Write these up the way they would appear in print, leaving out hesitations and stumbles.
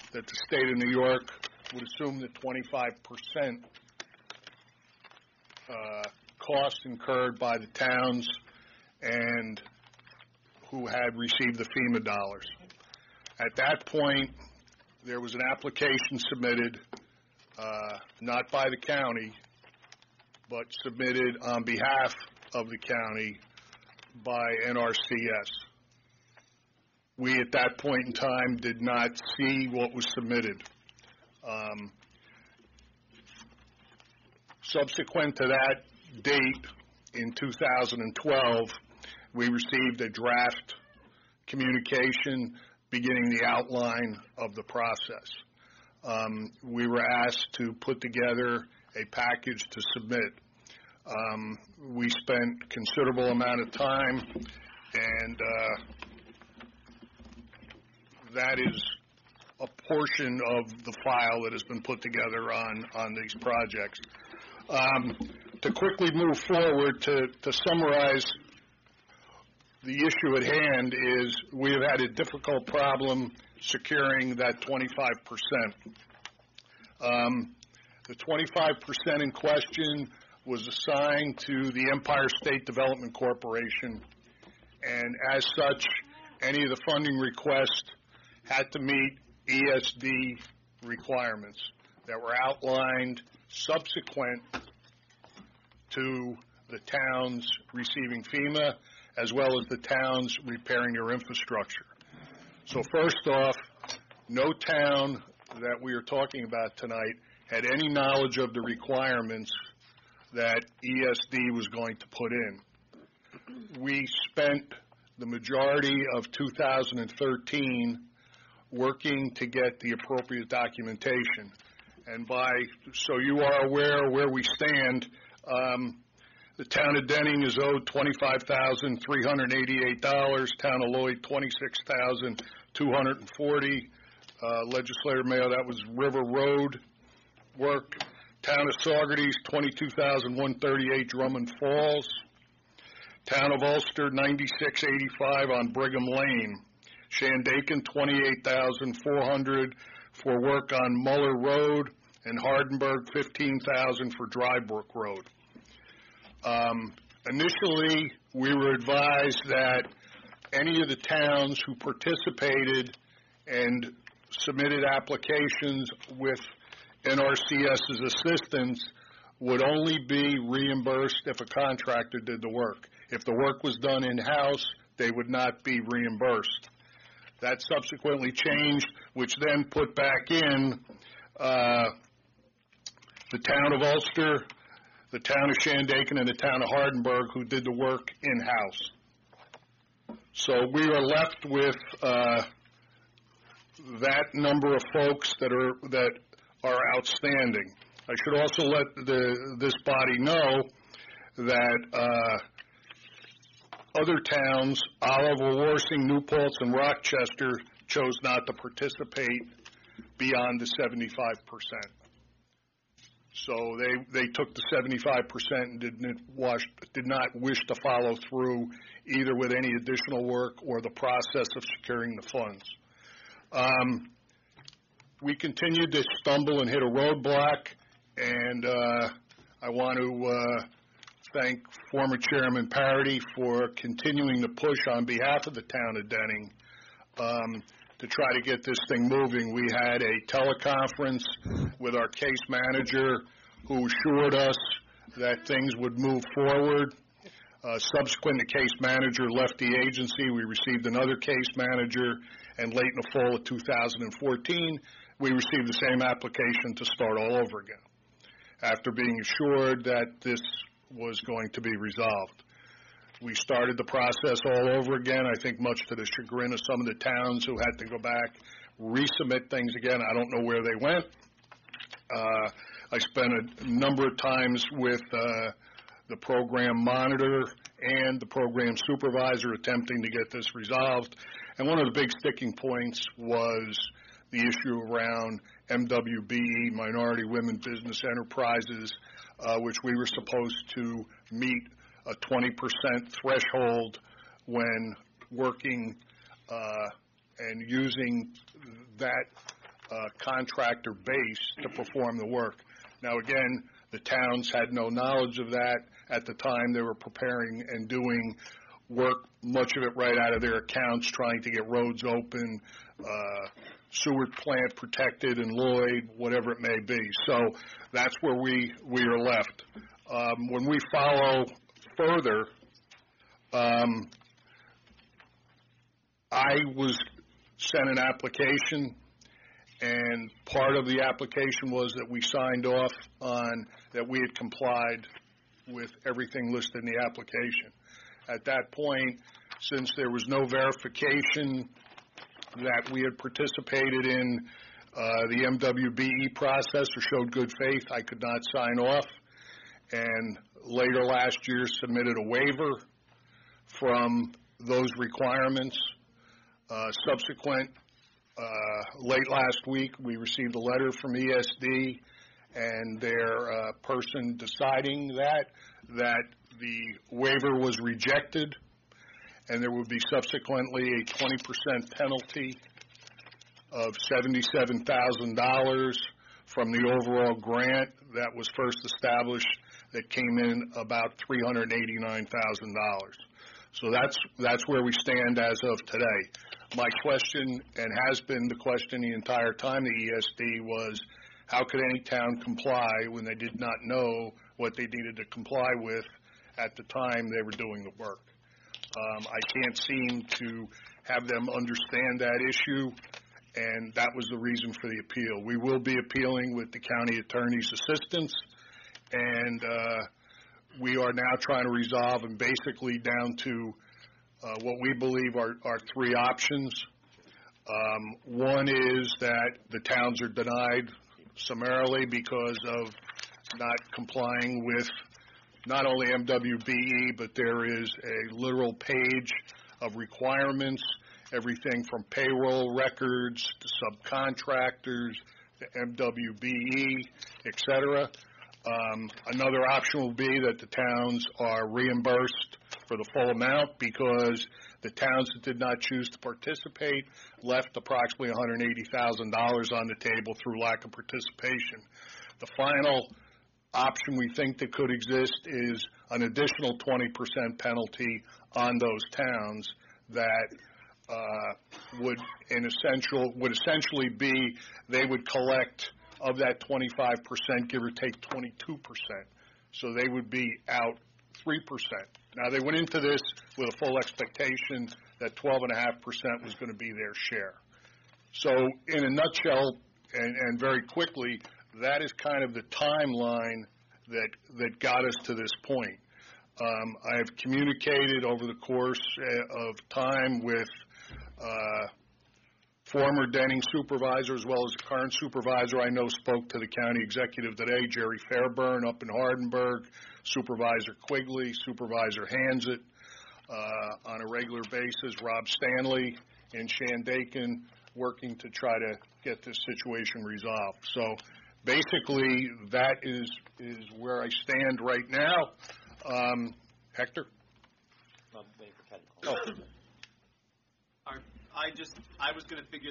that the state of New York would assume the 25% cost incurred by the towns and who had received the FEMA dollars. At that point, there was an application submitted, not by the county, but submitted on behalf of the county by NRCS. We, at that point in time, did not see what was submitted. Subsequent to that date, in 2012, we received a draft communication beginning the outline of the process. We were asked to put together a package to submit. We spent considerable amount of time, and that is a portion of the file that has been put together on these projects. To quickly move forward, to summarize the issue at hand is we have had a difficult problem securing that 25%. The 25% in question was assigned to the Empire State Development Corporation, and as such, any of the funding requests had to meet ESD requirements that were outlined subsequent to the towns receiving FEMA, as well as the towns repairing their infrastructure. So first off, no town that we are talking about tonight had any knowledge of the requirements that ESD was going to put in. We spent the majority of 2013 working to get the appropriate documentation. And so you are aware where we stand, the town of Denning is owed $25,388, town of Lloyd $26,240, legislator mail, that was River Road work. Town of Saugerties, $22,138, Drummond Falls. Town of Ulster, $96.85 on Brigham Lane. Shandaken, $28,400 for work on Muller Road, and Hardenberg, $15,000 for Dry Brook Road. Initially, we were advised that any of the towns who participated and submitted applications with NRCS's assistance would only be reimbursed if a contractor did the work. If the work was done in-house, they would not be reimbursed. That subsequently changed, which then put back in the town of Ulster, the town of Shandaken, and the town of Hardenberg, who did the work in-house. So we are left with that number of folks that are outstanding. I should also let this body know that other towns, Oliver, Warsing, New Paltz, and Rochester, chose not to participate beyond the 75%. So they took the 75% and did not wish to follow through either with any additional work or the process of securing the funds. We continued to stumble and hit a roadblock, and I want to thank former Chairman Parity for continuing to push on behalf of the town of Denning to try to get this thing moving. We had a teleconference with our case manager who assured us that things would move forward. Subsequent, the case manager left the agency. We received another case manager, and late in the fall of 2014, we received the same application to start all over again, after being assured that this was going to be resolved. We started the process all over again, I think much to the chagrin of some of the towns who had to go back, resubmit things again. I don't know where they went. I spent a number of times with the program monitor and the program supervisor attempting to get this resolved. And one of the big sticking points was the issue around MWBE, Minority Women Business Enterprises, which we were supposed to meet a 20% threshold when working and using that contractor base to perform the work. Now, again, the towns had no knowledge of that at the time. They were preparing and doing work, much of it right out of their accounts, trying to get roads open, sewer plant protected in Lloyd, whatever it may be. So that's where we are left. When we follow further, I was sent an application, and part of the application was that we signed off on that we had complied with everything listed in the application. At that point, since there was no verification that we had participated in the MWBE process or showed good faith, I could not sign off. And later last year submitted a waiver from those requirements. Subsequent, late last week, we received a letter from ESD and their person deciding that the waiver was rejected, and there would be subsequently a 20% penalty of $77,000 from the overall grant that was first established that came in about $389,000. So that's where we stand as of today. My question, and has been the question the entire time, the ESD, was how could any town comply when they did not know what they needed to comply with at the time they were doing the work? I can't seem to have them understand that issue, and that was the reason for the appeal. We will be appealing with the county attorney's assistance, and we are now trying to resolve and basically down to what we believe are three options. One is that the towns are denied summarily because of not complying with not only MWBE, but there is a literal page of requirements, everything from payroll records to subcontractors to MWBE, et cetera. Another option will be that the towns are reimbursed for the full amount because the towns that did not choose to participate left approximately $180,000 on the table through lack of participation. The final option we think that could exist is an additional 20% penalty on those towns that would essentially be they would collect of that 25%, give or take 22%. So they would be out 3%. Now, they went into this with a full expectation that 12.5% was going to be their share. So in a nutshell, and very quickly, that is kind of the timeline that got us to this point. I have communicated over the course of time with former Denning supervisor as well as the current supervisor. I know spoke to the county executive today, Jerry Fairburn up in Hardenburg, Supervisor Quigley, Supervisor Hansit on a regular basis, Rob Stanley in Shandaken, working to try to get this situation resolved. So basically, that is where I stand right now. Hector? I'm waiting for Ken to call. I was going to figure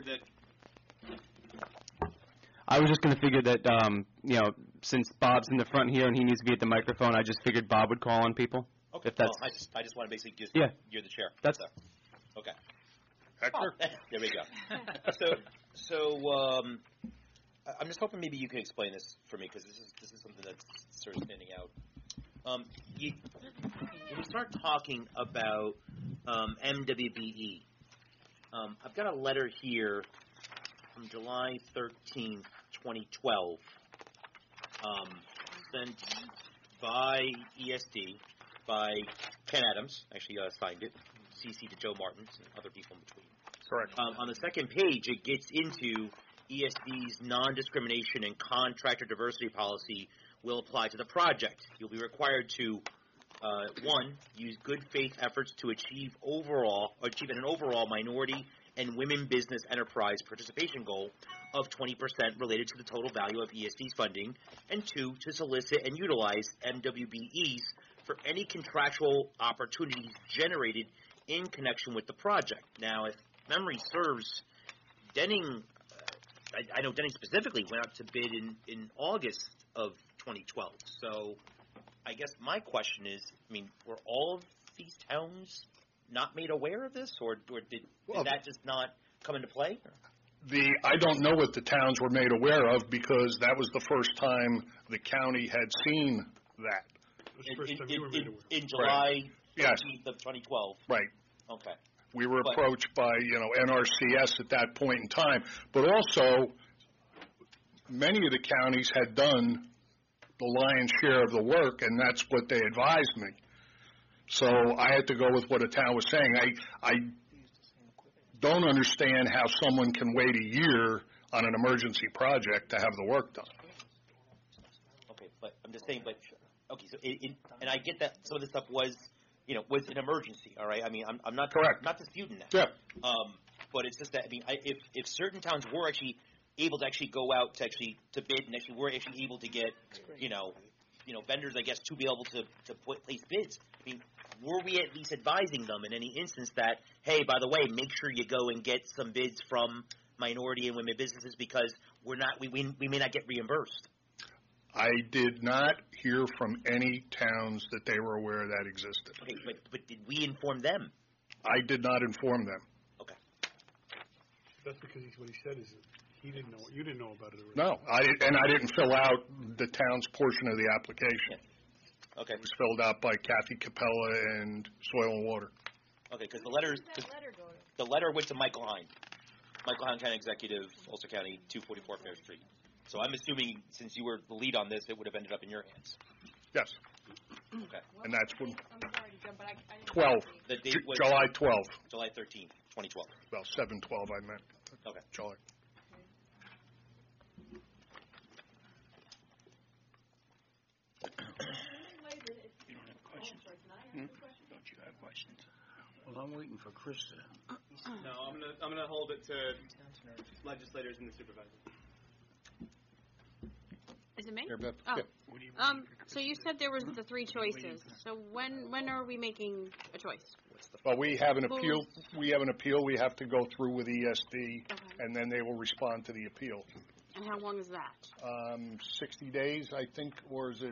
that. Since Bob's in the front here and he needs to be at the microphone, I just figured Bob would call on people. Okay. If that's I just want to basically just you're the chair. That's okay. Hector? There we go. So I'm just hoping maybe you can explain this for me because this is something that's sort of standing out. When you start talking about MWBE, I've got a letter here from July 13th, 2012, sent by ESD, by Ken Adams, actually signed it, CC to Joe Martins and other people in between. Correct. On the second page, it gets into ESD's non-discrimination and contractor diversity policy will apply to the project. You'll be required to, one, use good faith efforts to achieve an overall minority and women business enterprise participation goal of 20% related to the total value of ESD's funding, and two, to solicit and utilize MWBEs for any contractual opportunities generated in connection with the project. Now, if memory serves, Denning, I know Denny specifically went out to bid in August of 2012. So I guess my question is, I mean, were all of these towns not made aware of this, or did that just not come into play? I don't know what the towns were made aware of, because that was the first time the county had seen that. It was the first time you were made aware. In July Yes. 13th of 2012. Right. Okay. We were approached by, NRCS at that point in time. But also, many of the counties had done the lion's share of the work, and that's what they advised me. So I had to go with what a town was saying. I don't understand how someone can wait a year on an emergency project to have the work done. Okay, but I'm just saying, okay, so and I get that some of this stuff was an emergency, all right? I mean, I'm not Correct. Not disputing that. Yeah. But it's just that, I mean, if certain towns were actually able to actually go out to bid, and actually were actually able to get, vendors, I guess, to be able to place bids, I mean, were we at least advising them in any instance that, hey, by the way, make sure you go and get some bids from minority and women businesses, because we may not get reimbursed? I did not hear from any towns that they were aware that existed. Okay, but did we inform them? I did not inform them. Okay. That's because what he said is that he didn't know. You didn't know about it already. No, I didn't fill out the town's portion of the application. Yeah. Okay. It was filled out by Kathy Capella and Soil and Water. Okay, because the letter went to Michael Hine, County Executive, Ulster County, 244 Fair Street. So I'm assuming, since you were the lead on this, it would have ended up in your hands. Yes. Okay. And that's when I'm sorry to jump, but I didn't 12, The date was July 12th. July 13th, 2012. Well, 7/12 I meant. Okay. July. Don't you have questions? Well, I'm waiting for Chris to. No, I'm gonna hold it to legislators and the supervisor. Is it me? Here, Beth. Oh. Yeah. So you said there was the three choices. So when are we making a choice? Well, we have an appeal. We have to go through with ESD, and then they will respond to the appeal. And how long is that? 60 days, I think, or is it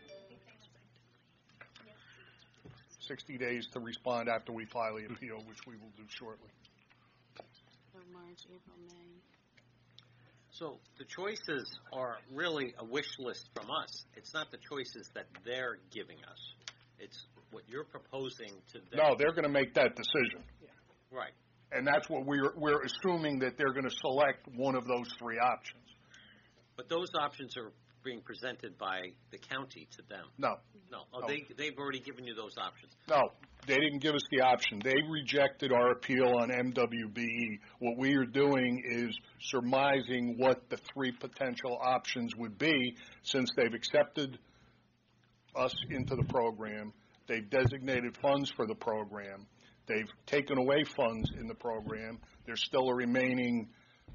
60 days to respond after we file the appeal, which we will do shortly. So March, April, May. So the choices are really a wish list from us. It's not the choices that they're giving us. It's what you're proposing to them. No, they're going to make that decision. Right. And that's what we're assuming, that they're going to select one of those three options. But those options are being presented by the county to them. No. No. Oh, No. They've already given you those options. No, they didn't give us the option. They rejected our appeal on MWBE. What we are doing is surmising what the three potential options would be, since they've accepted us into the program. They've designated funds for the program. They've taken away funds in the program. There's still a remaining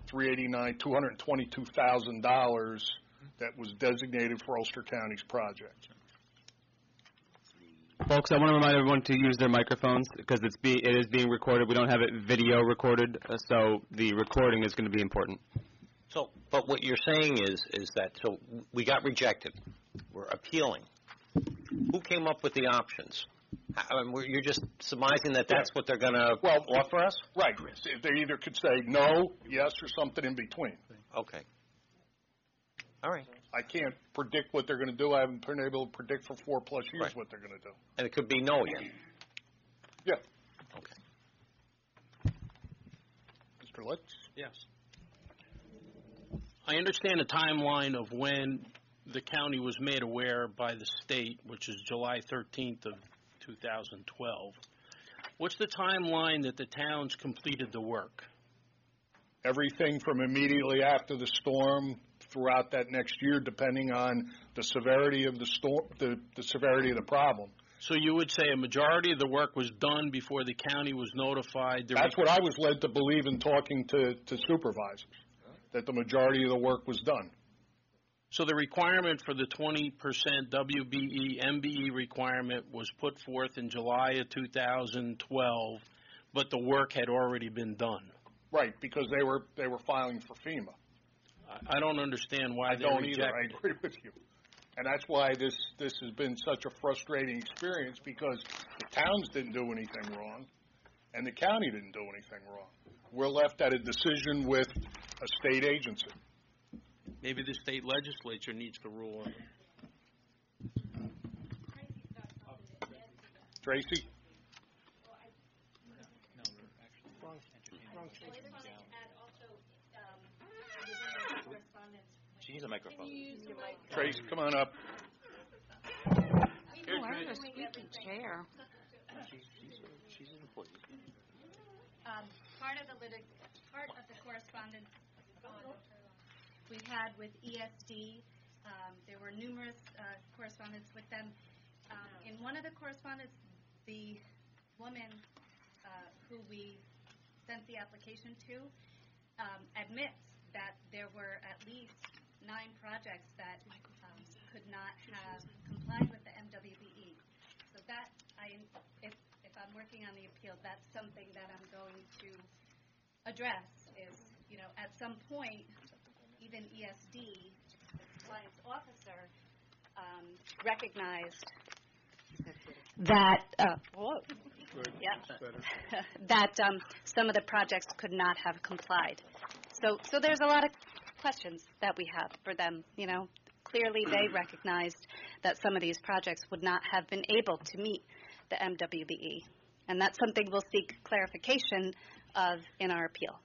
$222,000 that was designated for Ulster County's project. Folks, I want to remind everyone to use their microphones, because it is being recorded. We don't have it video recorded, so the recording is going to be important. So, but what you're saying is that, so we got rejected. We're appealing. Who came up with the options? You're just surmising that that's what they're going to offer us? Right. They either could say no, yes, or something in between. Okay. All right. I can't predict what they're going to do. I haven't been able to predict for 4+ years Right. what they're going to do. And it could be no again. Yeah. Okay. Mr. Litz? Yes. I understand the timeline of when the county was made aware by the state, which is July 13th of 2012. What's the timeline that the towns completed the work? Everything from immediately after the storm throughout that next year, depending on the severity of the storm, the severity of the problem. So you would say a majority of the work was done before the county was notified? That's what I was led to believe in talking to supervisors, that the majority of the work was done. So the requirement for the 20% WBE, MBE requirement was put forth in July of 2012, but the work had already been done. Right, because they were filing for FEMA. I don't understand why I they don't either. I rejected it. agree with you. And that's why this has been such a frustrating experience, because the towns didn't do anything wrong, and the county didn't do anything wrong. We're left at a decision with a state agency. Maybe the state legislature needs to rule on it. Tracy? She needs a microphone. Tracy, come on up. Oh, I have a squeaky chair. She's an employee. Part of the correspondence we've had with ESD, there were numerous correspondence with them. In one of the correspondence, the woman who we sent the application to admits that there were at least 9 projects that could not have complied with the MWBE. So that, if I'm working on the appeal, that's something that I'm going to address is, at some point, even ESD, the compliance officer, recognized that, that some of the projects could not have complied. So there's a lot of questions that we have for them. Clearly they recognized that some of these projects would not have been able to meet the MWBE, and that's something we'll seek clarification of in our appeal.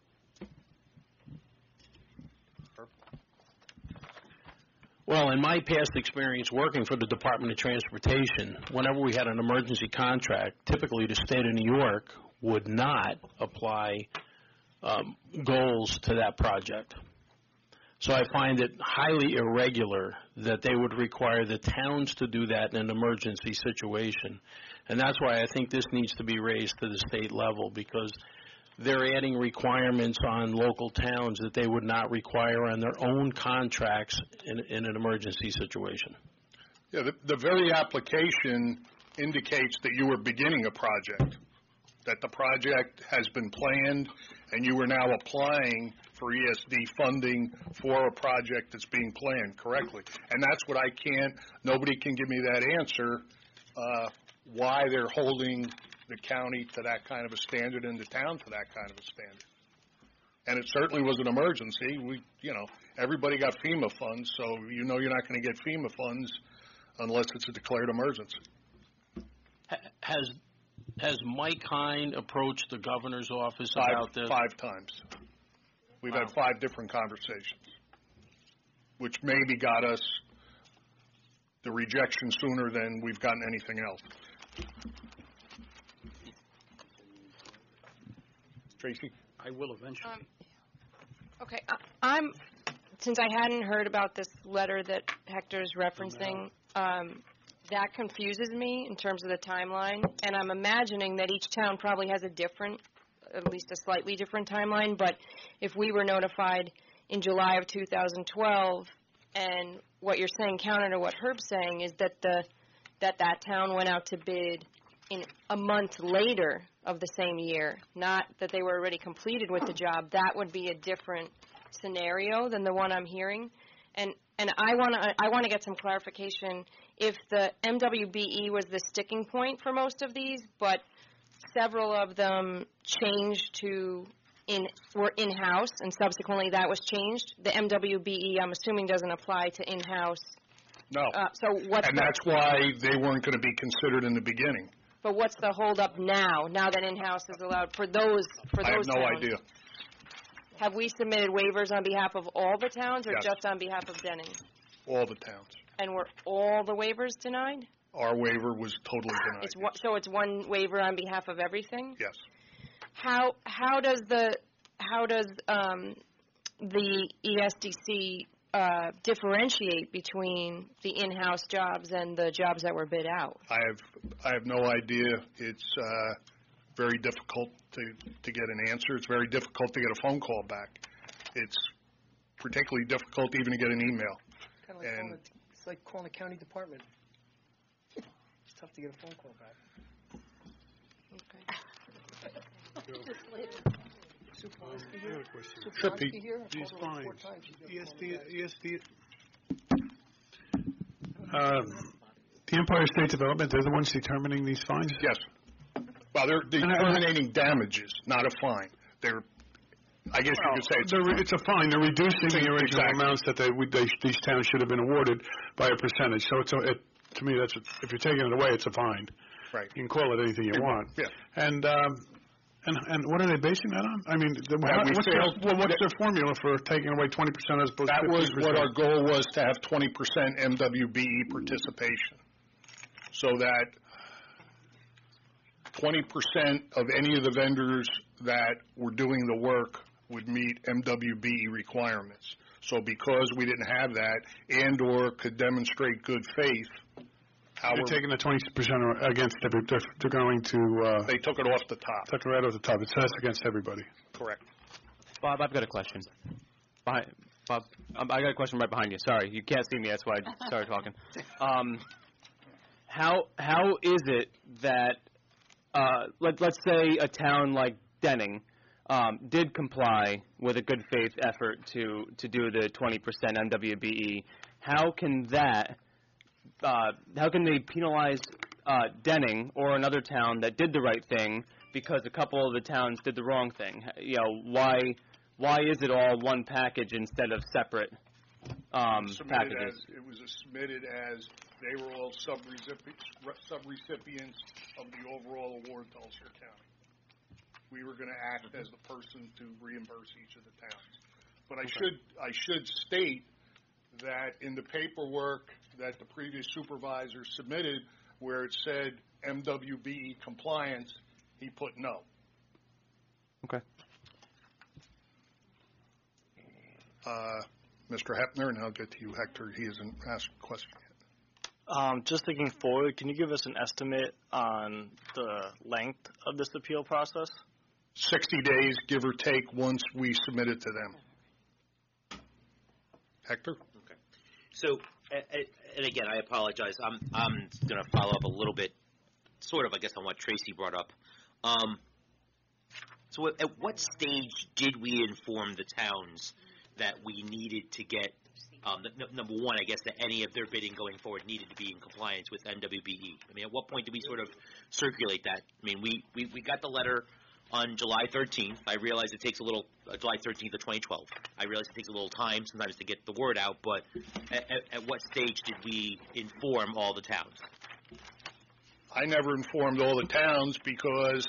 Well, in my past experience working for the Department of Transportation, whenever we had an emergency contract, typically the state of New York would not apply goals to that project. So I find it highly irregular that they would require the towns to do that in an emergency situation. And that's why I think this needs to be raised to the state level, because they're adding requirements on local towns that they would not require on their own contracts in an emergency situation. Yeah, the very application indicates that you were beginning a project, that the project has been planned, and you are now applying for ESD funding for a project that's being planned correctly. And that's what nobody can give me that answer, why they're holding the county to that kind of a standard and the town to that kind of a standard. And it certainly was an emergency. Everybody got FEMA funds, so you're not going to get FEMA funds unless it's a declared emergency. Has Mike Hine approached the governor's office about this? 5 times. We've had 5 different conversations, which maybe got us the rejection sooner than we've gotten anything else. Tracy? I will eventually. Okay, since I hadn't heard about this letter that Hector's referencing, that confuses me in terms of the timeline, and I'm imagining that each town probably has at least a slightly different timeline, but if we were notified in July of 2012, and what you're saying, counter to what Herb's saying, is that that town went out to bid in a month later of the same year, not that they were already completed with the job, that would be a different scenario than the one I'm hearing. And I want to get some clarification if the MWBE was the sticking point for most of these, but several of them changed were in-house, and subsequently that was changed. The MWBE, I'm assuming, doesn't apply to in-house. No. And that's why they weren't going to be considered in the beginning. But what's the holdup now that in-house is allowed for those I have no towns? idea. Have we submitted waivers on behalf of all the towns, or Yes. just on behalf of Denning? All the towns. And were all the waivers denied? Our waiver was totally denied. So it's one waiver on behalf of everything? Yes. How does the ESDC differentiate between the in-house jobs and the jobs that were bid out? I have no idea. It's very difficult to get an answer. It's very difficult to get a phone call back. It's particularly difficult even to get an email. It's like calling a county department. It's tough to get a phone call back. I got a question. Sure, Pete. These fines, ESD, the Empire State Development, they're the ones determining these fines? Yes. Well, they're determining damages, not a fine. I guess you could say It's a fine. They're reducing the original Exactly. amounts that these towns should have been awarded by a percentage. So to me, if you're taking it away, it's a fine. right. You can call it anything you want. Yeah. And what are they basing that on? I mean, what's their formula for taking away 20% as opposed That to 15%? was what our goal was, to have 20% MWBE participation, so that 20% of any of the vendors that were doing the work would meet MWBE requirements. So because we didn't have that and/or could demonstrate good faith, They're taking the 20% against everybody. They're going to... they took it off the top. Took it right off the top. It says against everybody. Correct. Bob, I've got a question. Bob, I got a question right behind you. Sorry, you can't see me. That's why I started talking. How is it that let's say a town like Denning did comply with a good faith effort to do the 20% MWBE? How can they penalize Denning or another town that did the right thing because a couple of the towns did the wrong thing? You know, why is it all one package instead of separate packages? It was submitted as they were all sub-recipients of the overall award to Ulster County. We were going to act as the person to reimburse each of the towns. But I should state that in the paperwork that the previous supervisor submitted, where it said MWBE compliance, he put no. Okay. Mr. Hepner, and I'll get to you, Hector. He hasn't asked a question yet. Just thinking forward, can you give us an estimate on the length of this appeal process? 60 days, give or take, once we submit it to them. Hector? Okay. So, and again, I apologize. I'm going to follow up a little bit, sort of, I guess, on what Tracy brought up. So at what stage did we inform the towns that we needed to get, number one, I guess, that any of their bidding going forward needed to be in compliance with MWBE? I mean, at what point did we sort of circulate that? I mean, we got the letter on July 13th. I realize it takes a little, July 13th of 2012. I realize it takes a little time sometimes to get the word out, but at what stage did we inform all the towns? I never informed all the towns because...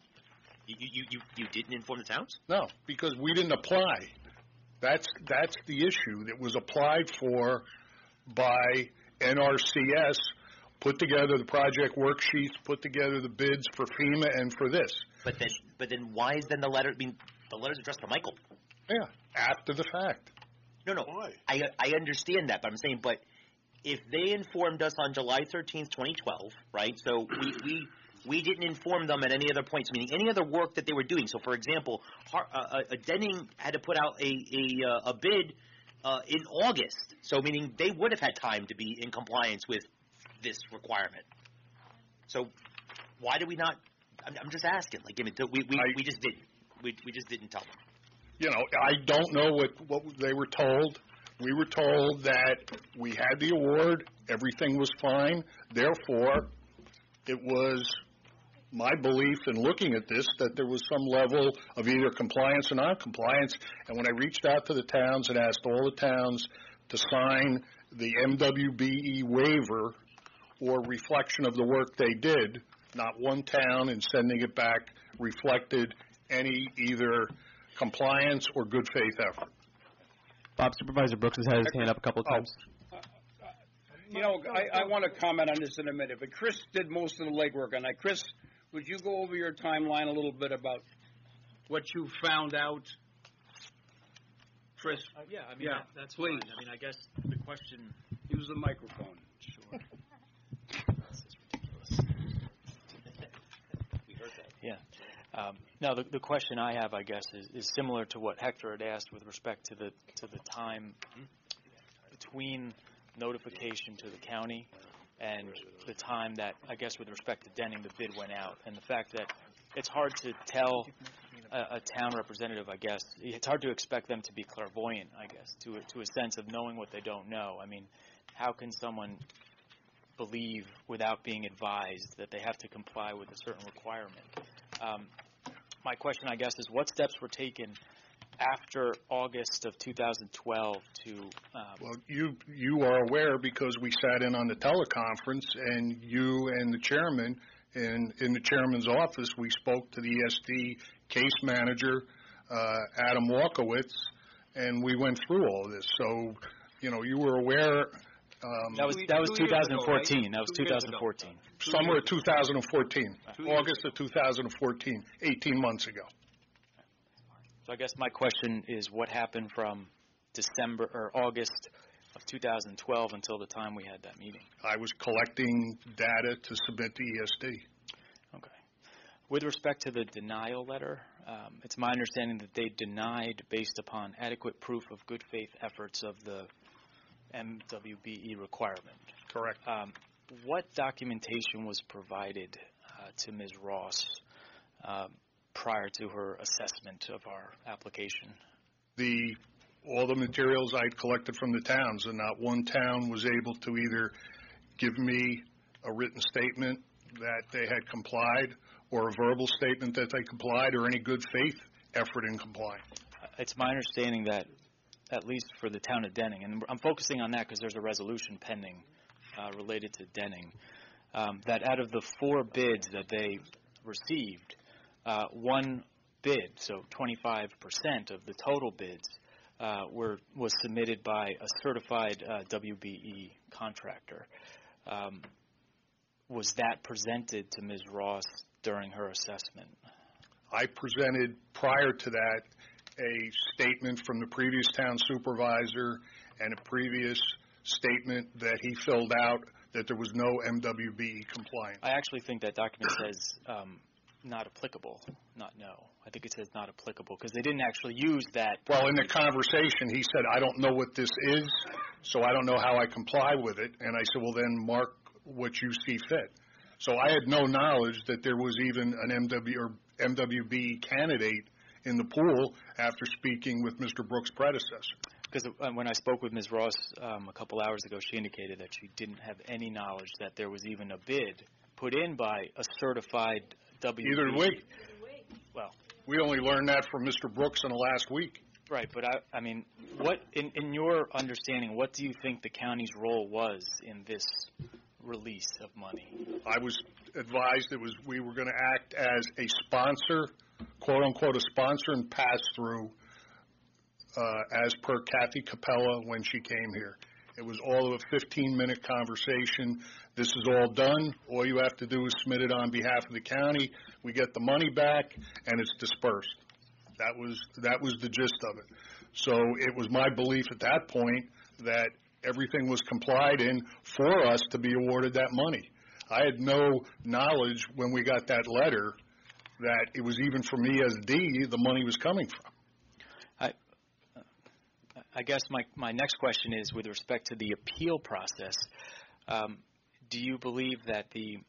You didn't inform the towns? No, because we didn't apply. That's the issue. That was applied for by NRCS, put together the project worksheets, put together the bids for FEMA and for this. But then why is then the letter? I mean, the letter's addressed to Michael. Yeah, after the fact. No. Why? I understand that, but I'm saying, but if they informed us on July 13th, 2012, right? So we didn't inform them at any other points, meaning any other work that they were doing. So, for example, Denning had to put out a bid in August, so meaning they would have had time to be in compliance with this requirement. So, why did we not? I'm just asking. Like, we just didn't. We just didn't tell them. You know, I don't know what they were told. We were told that we had the award, everything was fine. Therefore, it was my belief in looking at this that there was some level of either compliance or non-compliance. And when I reached out to the towns and asked all the towns to sign the MWBE waiver or reflection of the work they did, not one town in sending it back reflected any either compliance or good faith effort. Bob, Supervisor Brooks has had his hand up a couple of times. You know, I want to comment on this in a minute, but Chris did most of the legwork on that. Chris, would you go over your timeline a little bit about what you found out? Chris? Yeah, I mean, that's please. fine. I mean, I guess the question... Use the microphone. Sure. This is ridiculous. We heard that. Yeah. Now, the question I have, I guess, is similar to what Hector had asked with respect to the time between notification to the county and the time that, I guess, with respect to Denning, the bid went out, and the fact that it's hard to tell a town representative, I guess, it's hard to expect them to be clairvoyant, I guess, to a sense of knowing what they don't know. I mean, how can someone believe without being advised that they have to comply with a certain requirement? My question, I guess, is what steps were taken after August of 2012 to... Well, you are aware because we sat in on the teleconference, and you and the chairman, in the chairman's office, we spoke to the ESD case manager, Adam Walkowitz, and we went through all of this. So, you were aware... That was 2014. That was 2014. Somewhere 2014. August of 2014, 18 months ago. So I guess my question is what happened from December or August of 2012 until the time we had that meeting? I was collecting data to submit to ESD. Okay. With respect to the denial letter, it's my understanding that they denied based upon adequate proof of good faith efforts of the MWBE requirement. Correct. What documentation was provided to Ms. Ross prior to her assessment of our application? All the materials I collected from the towns, and not one town was able to either give me a written statement that they had complied or a verbal statement that they complied or any good faith effort in complying. It's my understanding that, at least for the town of Denning, and I'm focusing on that because there's a resolution pending related to Denning, that out of the 4 bids that they received, one bid, so 25% of the total bids, was submitted by a certified WBE contractor. Was that presented to Ms. Ross during her assessment? I presented prior to that a statement from the previous town supervisor and a previous statement that he filled out that there was no MWBE compliance. I actually think that document says not applicable, not no. I think it says not applicable because they didn't actually use that. Well, in the conversation, he said, I don't know what this is, so I don't know how I comply with it. And I said, well, then mark what you see fit. So I had no knowledge that there was even an MWBE candidate in the pool after speaking with Mr. Brooks' predecessor. Because when I spoke with Ms. Ross a couple hours ago, she indicated that she didn't have any knowledge that there was even a bid put in by a certified WBE. Either way. Well, we only learned that from Mr. Brooks in the last week. Right, but I mean, what in your understanding, what do you think the county's role was in this release of money? I was advised we were going to act as a sponsor, quote unquote, a sponsor and pass through, as per Kathy Capella when she came here. It was all of a 15-minute conversation. This is all done. All you have to do is submit it on behalf of the county. We get the money back, and it's dispersed. That was the gist of it. So it was my belief at that point that everything was complied in for us to be awarded that money. I had no knowledge when we got that letter that it was even from ESD the money was coming from. I guess my next question is with respect to the appeal process. Do you believe that the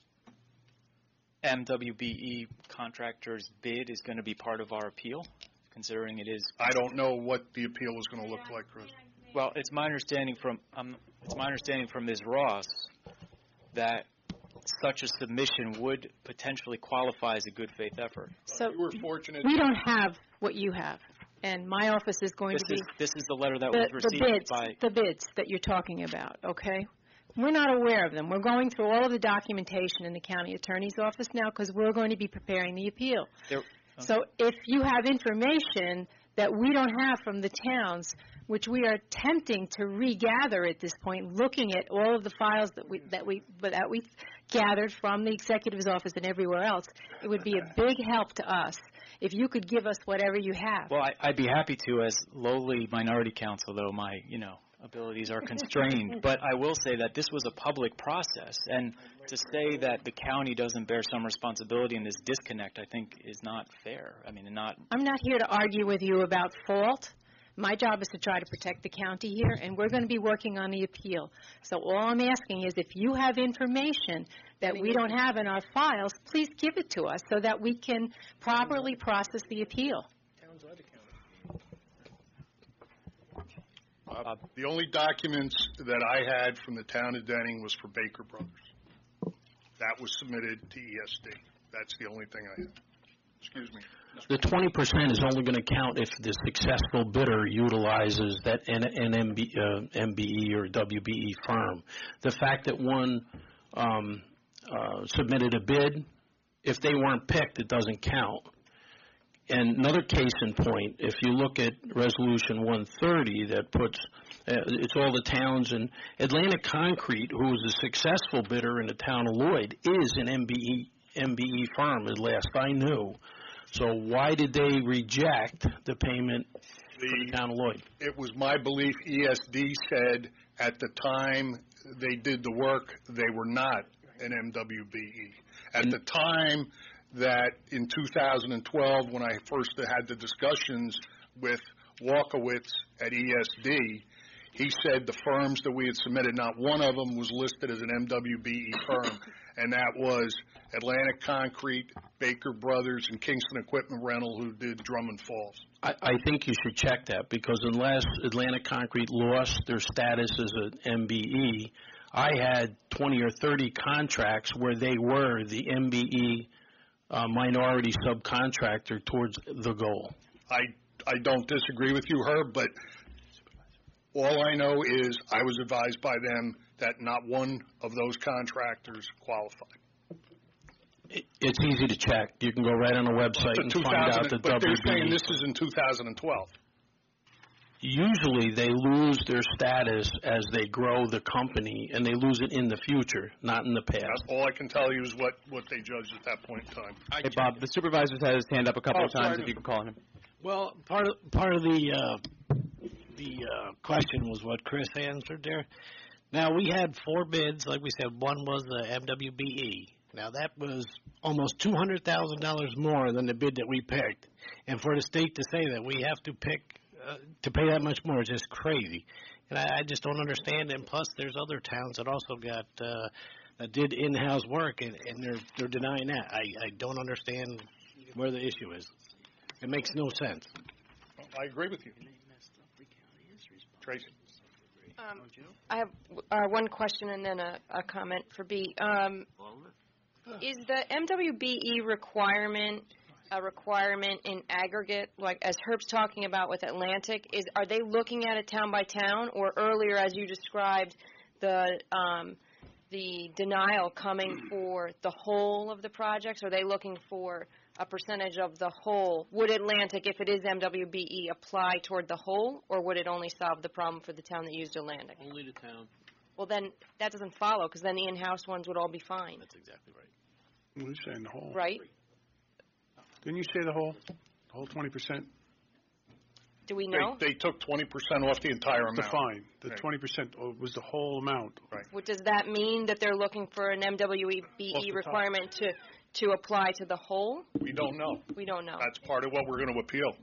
MWBE contractor's bid is going to be part of our appeal, considering it is? I don't know what the appeal is going to look like, Chris. Well, it's my understanding from Ms. Ross that such a submission would potentially qualify as a good faith effort. So we were fortunate. We don't have what you have, and my office is going to be. This is the letter that was received by the bids that you're talking about. Okay, we're not aware of them. We're going through all of the documentation in the county attorney's office now because we're going to be preparing the appeal. So if you have information that we don't have from the towns, which we are attempting to regather at this point, looking at all of the files that we gathered from the executive's office and everywhere else, it would be a big help to us if you could give us whatever you have. Well, I'd be happy to, as lowly minority counsel, though my abilities are constrained. But I will say that this was a public process, and to say that the county doesn't bear some responsibility in this disconnect, I think, is not fair. I mean, I'm not here to argue with you about fault, My job is to try to protect the county here, and we're going to be working on the appeal. So all I'm asking is if you have information that we don't have in our files, please give it to us so that we can properly process the appeal. The only documents that I had from the town of Denning was for Baker Brothers. That was submitted to ESD. That's the only thing I have. Excuse me. The 20% is only going to count if the successful bidder utilizes that MBE or WBE firm. The fact that one submitted a bid, if they weren't picked, it doesn't count. And another case in point, if you look at Resolution 130 that puts, it's all the towns, and Atlantic Concrete, who was a successful bidder in the town of Lloyd, is an MBE firm, as last I knew. So why did they reject the payment for the town of Lloyd? It was my belief ESD said at the time they did the work, they were not an MWBE. At the time that in 2012, when I first had the discussions with Walkowitz at ESD, he said the firms that we had submitted, not one of them was listed as an MWBE firm, and that was Atlantic Concrete, Baker Brothers, and Kingston Equipment Rental, who did Drummond Falls. I think you should check that, because unless Atlantic Concrete lost their status as an MBE, I had 20 or 30 contracts where they were the MBE minority subcontractor towards the goal. I don't disagree with you, Herb, but all I know is I was advised by them that not one of those contractors qualified. It's easy to check. You can go right on the website and find out the WBE. But they're saying this is in 2012. Usually they lose their status as they grow the company, and they lose it in the future, not in the past. That's all I can tell you is what they judged at that point in time. Hey, Bob, the supervisor's had his hand up a couple of times, if you can call him. Well, part of the question was what Chris answered there. Now, we had 4 bids. Like we said, one was the MWBE. Now, that was almost $200,000 more than the bid that we picked. And for the state to say that we have to pick to pay that much more is just crazy. And I just don't understand. And plus, there's other towns that also got that did in-house work, and they're denying that. I don't understand where the issue is. It makes no sense. I agree with you. Tracy. I have one question and then a comment for B. Is the MWBE requirement a requirement in aggregate, like as Herb's talking about with Atlantic? Are they looking at it town by town, or earlier, as you described, the denial coming for the whole of the projects? Are they looking for a percentage of the whole? Would Atlantic, if it is MWBE, apply toward the whole, or would it only solve the problem for the town that used Atlantic? Only the town. Well, then that doesn't follow, because then the in-house ones would all be fine. That's exactly right. What are you saying, the whole? Right? Didn't you say the whole 20%? Do we know? They took 20% off the entire amount. Define. The 20% was the whole amount. Right. What does that mean, that they're looking for an MWBE requirement to apply to the whole? We don't know. We don't know. That's part of what we're going to appeal.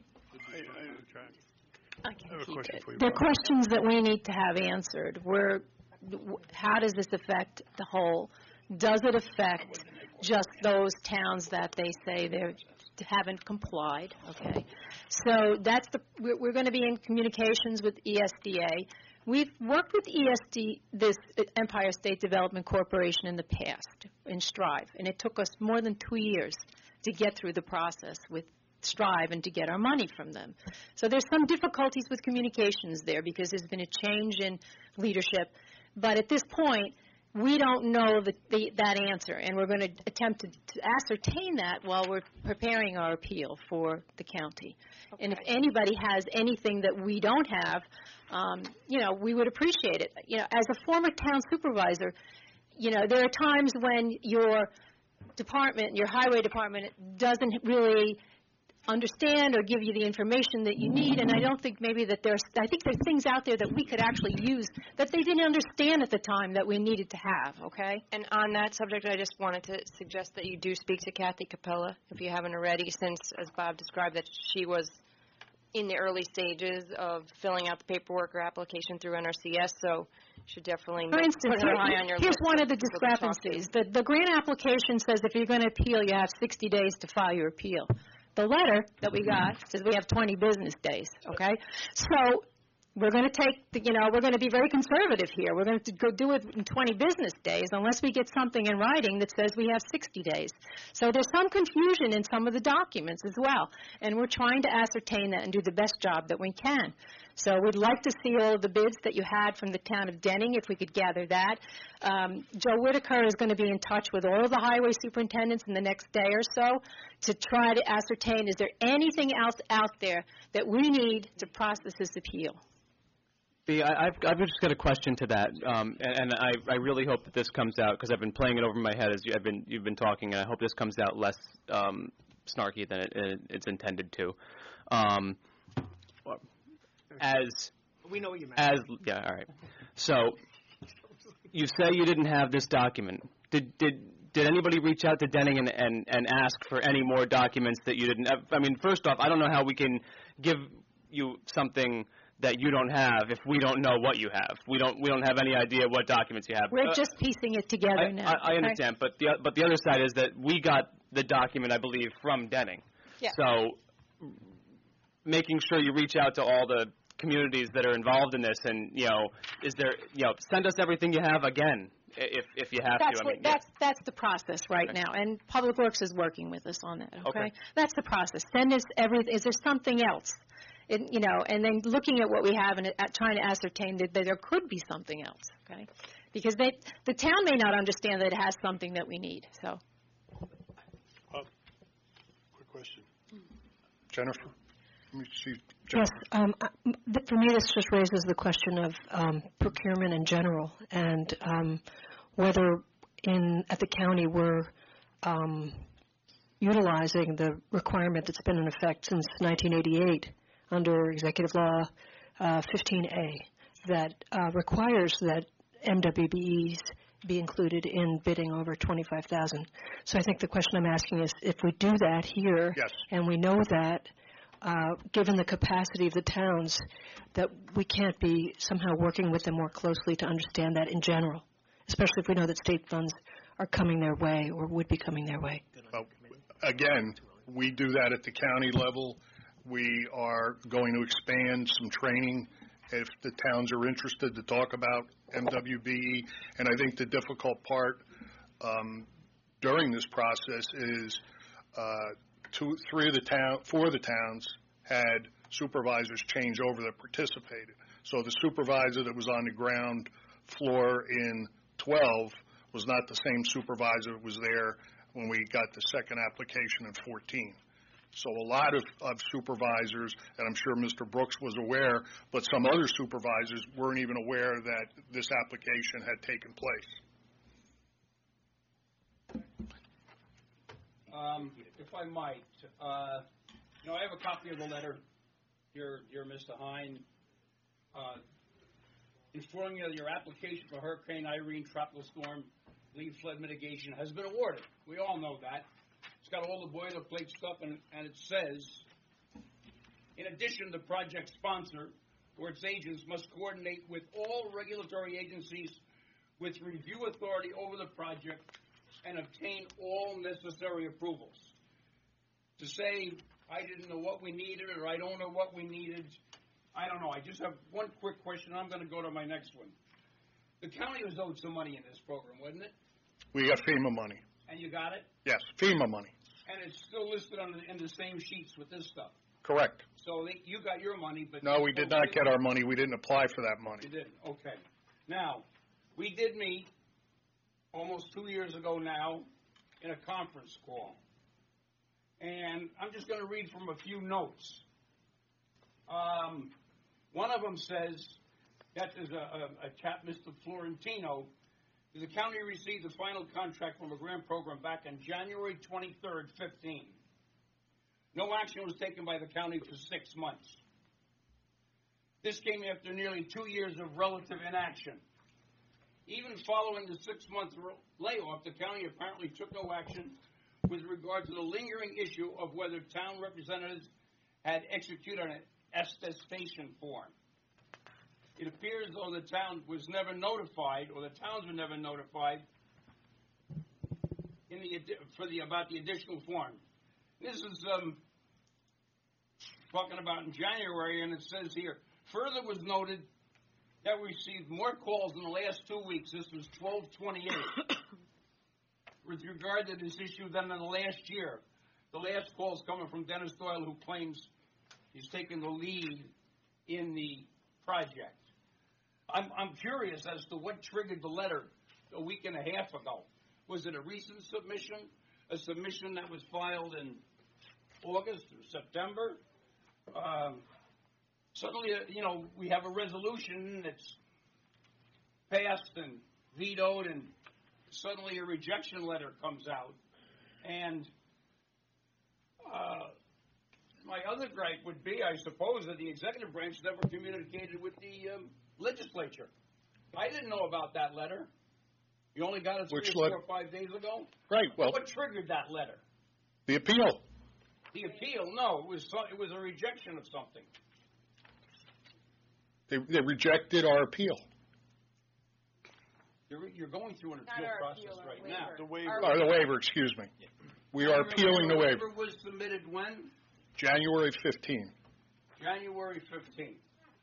I can keep it. There are questions that we need to have answered. How does this affect the whole? Does it affect just those towns that they say they haven't complied? Okay, so we're going to be in communications with ESDA. We've worked with ESD, this Empire State Development Corporation, in the past in Strive, and it took us more than 2 years to get through the process with Strive and to get our money from them. So there's some difficulties with communications there because there's been a change in leadership. But at this point, we don't know that answer, and we're going to attempt to ascertain that while we're preparing our appeal for the county. Okay. And if anybody has anything that we don't have, we would appreciate it. As a former town supervisor, there are times when your department, your highway department, doesn't really understand or give you the information that you need, and I don't think maybe that I think there's things out there that we could actually use that they didn't understand at the time that we needed to have, okay? And on that subject, I just wanted to suggest that you do speak to Kathy Capella, if you haven't already, since, as Bob described, that she was in the early stages of filling out the paperwork or application through NRCS, so should definitely For instance, put her high on your here's list one of the people to talk to. discrepancies. The grant application says if you're going to appeal, you have 60 days to file your appeal. The letter that we got says we have 20 business days, okay? So we're going to we're going to be very conservative here. We're going to go do it in 20 business days unless we get something in writing that says we have 60 days. So there's some confusion in some of the documents as well, and we're trying to ascertain that and do the best job that we can. So we'd like to see all of the bids that you had from the town of Denning, if we could gather that. Joe Whitaker is going to be in touch with all of the highway superintendents in the next day or so to try to ascertain, is there anything else out there that we need to process this appeal? I've just got a question to that, and I really hope that this comes out, because I've been playing it over my head as you've been talking, and I hope this comes out less snarky than it's intended to. We know what you meant. All right. So you say you didn't have this document. Did anybody reach out to Denning and ask for any more documents that you didn't have? I mean, first off, I don't know how we can give you something that you don't have if we don't know what you have. We don't have any idea what documents you have. We're just piecing it together now. I understand, but the other side is that we got the document, I believe, from Denning. Yeah. So making sure you reach out to all the communities that are involved in this, and send us everything you have again if you have to. That's the process right now, and Public Works is working with us on that. Okay. That's the process. Send us everything. Is there something else? And then looking at what we have and trying to ascertain that there could be something else, okay? Because the town may not understand that it has something that we need, so. Quick question. Jennifer? Let me see. Yes. For me, this just raises the question of procurement in general, and whether at the county we're utilizing the requirement that's been in effect since 1988 under Executive Law 15A that requires that MWBEs be included in bidding over $25,000. So I think the question I'm asking is, if we do that here, yes, and we know that, given the capacity of the towns, that we can't be somehow working with them more closely to understand that in general, especially if we know that state funds are coming their way or would be coming their way. Again, we do that at the county level. We are going to expand some training if the towns are interested to talk about MWBE. And I think the difficult part during this process is 4 of the towns had supervisors change over that participated. So the supervisor that was on the ground floor in 12 was not the same supervisor that was there when we got the second application in 14. So a lot of supervisors, and I'm sure Mr. Brooks was aware, but some other supervisors weren't even aware that this application had taken place. If I might, I have a copy of the letter, dear Mr. Hine, informing you that your application for Hurricane Irene Tropical Storm Lead Flood Mitigation has been awarded. We all know that. It's got all the boilerplate stuff, and it says, in addition, the project sponsor or its agents must coordinate with all regulatory agencies with review authority over the project and obtain all necessary approvals. To say, I didn't know what we needed, or I don't know what we needed, I don't know. I just have one quick question. I'm going to go to my next one. The county was owed some money in this program, wasn't it? We got FEMA money. And you got it? Yes, FEMA money. And it's still listed in the same sheets with this stuff. Correct. So you got your money, but... No, we did not get our money. We didn't apply for that money. You didn't? Okay. Now, we did meet almost 2 years ago now in a conference call. And I'm just going to read from a few notes. One of them says, that is a chap, Mr. Florentino, the county received the final contract from a grant program back on January 23rd, 15. No action was taken by the county for 6 months. This came after nearly 2 years of relative inaction. Even following the 6-month layoff, the county apparently took no action with regard to the lingering issue of whether town representatives had executed attestation form. It appears as though the town was never notified, or the towns were never notified about the additional form. This is talking about in January, and it says here, further was noted that we received more calls in the last 2 weeks. This was 12/28. With regard to this issue than in the last year. The last call is coming from Dennis Doyle, who claims he's taken the lead in the project. I'm curious as to what triggered the letter a week and a half ago. Was it a recent submission? A submission that was filed in August or September? Suddenly, we have a resolution that's passed and vetoed, and suddenly a rejection letter comes out. And my other gripe would be, I suppose, that the executive branch never communicated with the legislature. I didn't know about that letter. You only got it 3 or 4 or 5 days ago? Right. Well, what triggered that letter? The appeal. The appeal? No, it was a rejection of something. They rejected our appeal. You're going through an appeal process right now. The waiver, excuse me. We are appealing the waiver. The waiver was submitted when? January 15th. January 15th.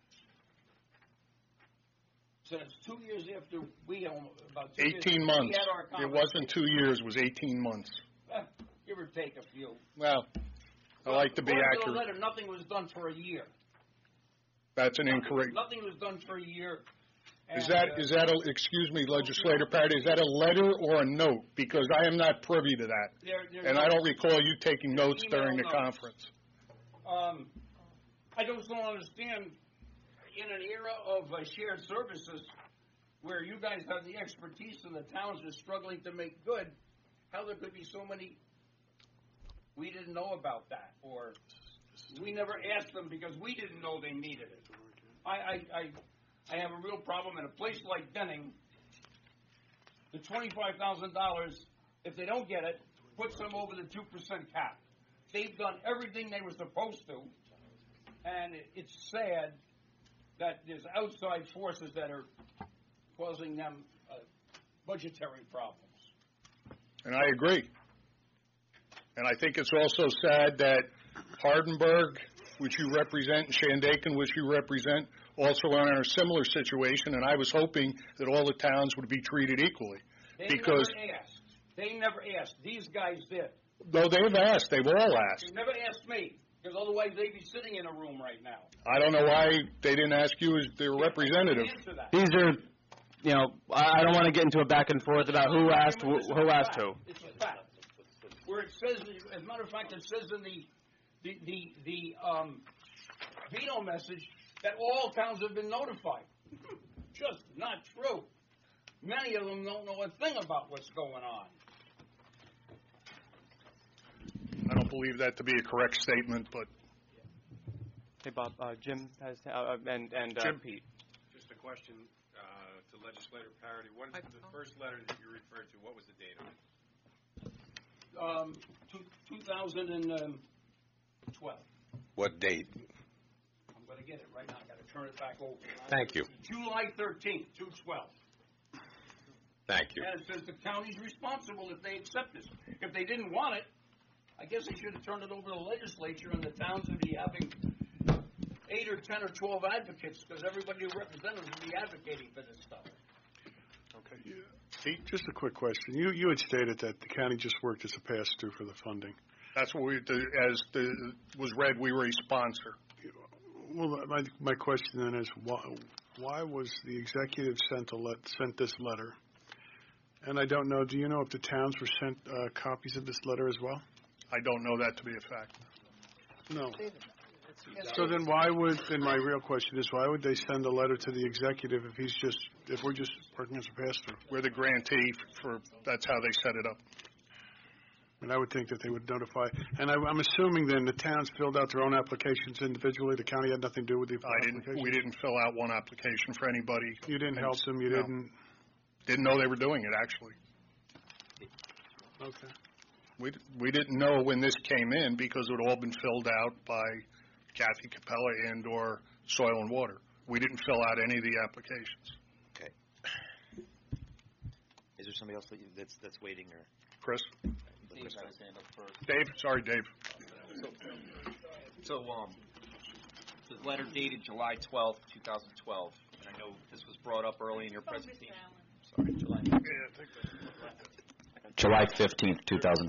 So it's 2 years after we, about 2 years 18 months. We had our it wasn't 2 years, it was 18 months. Give or take a few. Well, I like to be accurate. accurate. Letter, nothing was done for a year. That's an incorrect. Nothing was done for a year. Is that excuse me, Legislator Parity, is that a letter or a note? Because I am not privy to that. And I don't recall you taking notes during the conference. I just don't understand, in an era of shared services where you guys have the expertise and the towns are struggling to make good, how there could be so many, we didn't know about that, or we never asked them because we didn't know they needed it. I have a real problem in a place like Denning. The $25,000, if they don't get it, puts them over the 2% cap. They've done everything they were supposed to, and it's sad that there's outside forces that are causing them budgetary problems. And I agree. And I think it's also sad that Hardenberg, which you represent, and Shandaken, which you represent, also are in a similar situation, and I was hoping that all the towns would be treated equally. They never asked. They never asked. These guys did. No, they've asked. They've all asked. They never asked me, because otherwise they'd be sitting in a room right now. I don't know why they didn't ask you as their representative. These are, I don't want to get into a back and forth about who asked who. It's a fact. Where it says, as a matter of fact, it says in the veto message that all towns have been notified. Just not true. Many of them don't know a thing about what's going on. I don't believe that to be a correct statement, but... Hey, Bob, Jim has... Jim Pete. Just a question to Legislator Parity. What is the first letter that you referred to? What was the date on it? 2012. What date? I'm going to get it right now. I've got to turn it back over. Thank you. July 13th, 2012. Thank you. And it says the county's responsible if they accept this. If they didn't want it, I guess they should have turned it over to the legislature, and the towns would be having 8 or 10 or 12 advocates, because everybody who represents would be advocating for this stuff. Okay. Pete, just a quick question. You had stated that the county just worked as a pass-through for the funding. That's what was read, we were a sponsor. Well, my question then is, why was the executive sent this letter? And I don't know, do you know if the towns were sent copies of this letter as well? I don't know that to be a fact. No. So then my real question is, why would they send a letter to the executive if we're just working as a pass-through? We're the grantee that's how they set it up. And I would think that they would notify. And I'm assuming then the towns filled out their own applications individually. The county had nothing to do with the application? We didn't fill out one application for anybody. You didn't help them? You didn't? Didn't know they were doing it, actually. Okay. We didn't know when this came in because it had all been filled out by Kathy Capella and/or Soil and Water. We didn't fill out any of the applications. Okay. Is there somebody else that's waiting, or Chris? Chris? Dave? Sorry, Dave. So, the letter dated July 12th, 2012, and I know this was brought up early in your presentation. Sorry, July 15th,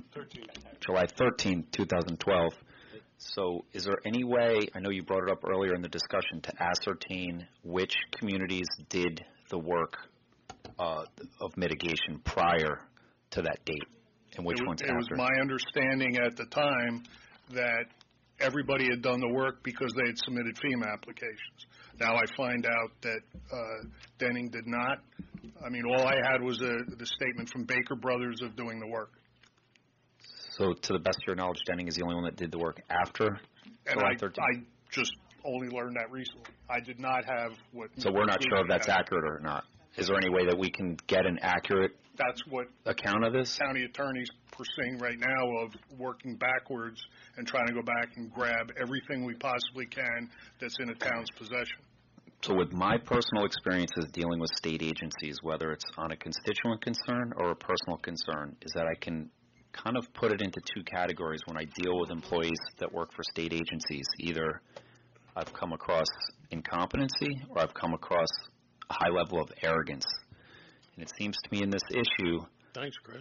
2012. So is there any way, I know you brought it up earlier in the discussion, to ascertain which communities did the work of mitigation prior to that date, and which ones after? It was my understanding at the time that everybody had done the work because they had submitted FEMA applications. Now I find out that Denning did not. I mean, all I had was the statement from Baker Brothers of doing the work. So to the best of your knowledge, Denning is the only one that did the work after July 13th? I just only learned that recently. I did not have what... So we're not sure if that's accurate or not. Is there any way that we can get an accurate account of this? County attorney's pursuing right now of working backwards and trying to go back and grab everything we possibly can that's in a town's possession. So with my personal experiences dealing with state agencies, whether it's on a constituent concern or a personal concern, is that I can kind of put it into two categories when I deal with employees that work for state agencies. Either I've come across incompetency or I've come across a high level of arrogance. And it seems to me in this issue... Thanks, Chris.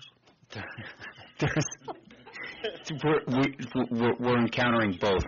We're encountering both.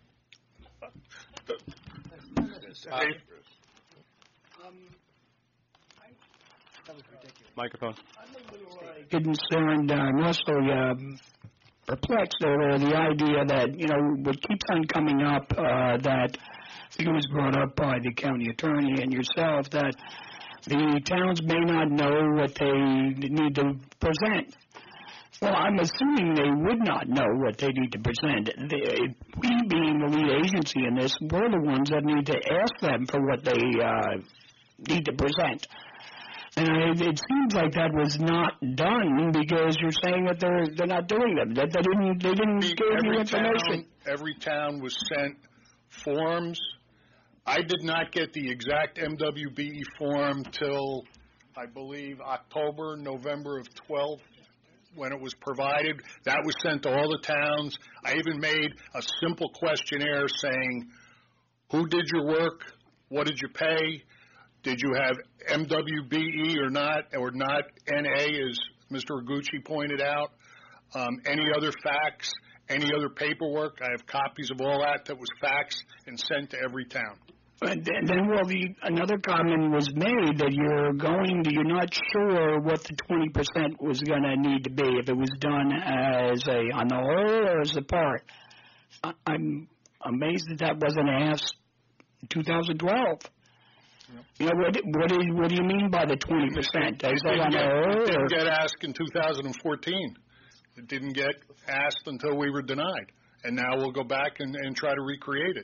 Microphone. Concerned, I'm also perplexed over the idea that, what keeps on coming up, that I think it was brought up by the county attorney and yourself, that the towns may not know what they need to present. Well, I'm assuming they would not know what they need to present. We, being the lead agency in this, we're the ones that need to ask them for what they need to present. And it seems like that was not done because you're saying that they're not doing them. That they didn't give you information. Every town was sent forms. I did not get the exact MWBE form till, I believe, October, November of 12, when it was provided. That was sent to all the towns. I even made a simple questionnaire saying, who did your work? What did you pay? Did you have MWBE or not NA, as Mr. Iguchi pointed out? Any other facts? Any other paperwork? I have copies of all that was faxed and sent to every town. But then, another comment was made that you're not sure what the 20% was going to need to be, if it was done as on the whole or as a part. I'm amazed that wasn't asked in 2012. What do you mean by the 20%? It didn't get asked in 2014. It didn't get asked until we were denied. And now we'll go back and try to recreate it.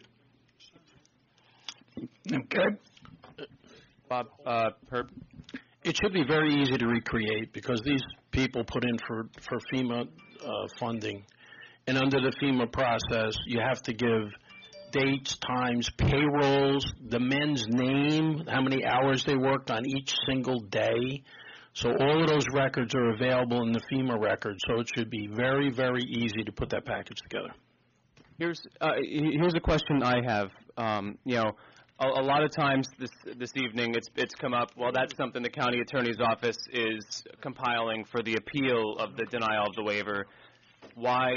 Okay. Bob, Herb? It should be very easy to recreate because these people put in for FEMA funding. And under the FEMA process, you have to give dates, times, payrolls, the men's name, how many hours they worked on each single day. So all of those records are available in the FEMA record, so it should be very, very easy to put that package together. Here's a question I have. A lot of times this evening it's come up, well, that's something the county attorney's office is compiling for the appeal of the denial of the waiver. Why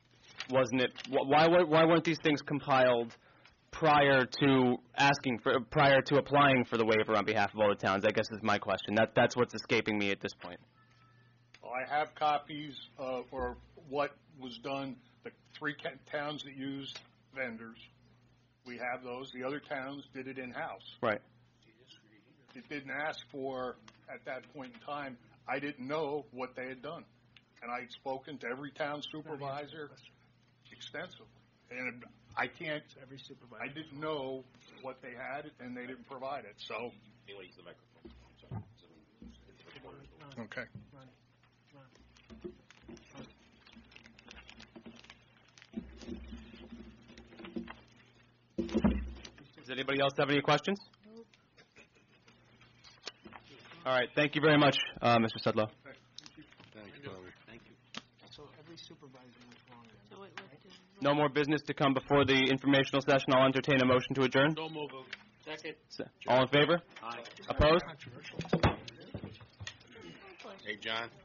weren't these things compiled prior to applying for the waiver on behalf of all the towns? I guess is my question. That's what's escaping me at this point. Well, I have copies for what was done. The 3 towns that used vendors, we have those. The other towns did it in-house. Right. It didn't ask for, at that point in time, I didn't know what they had done. And I had spoken to every town supervisor extensively. And I didn't know what they had, and they didn't provide it. So. Okay. Does anybody else have any questions? All right, thank you very much, Mr. Sudlow. So every supervisor was wrong. No more business to come before the informational session. I'll entertain a motion to adjourn. So move. Second. All in favor? Aye. Opposed? Hey, John.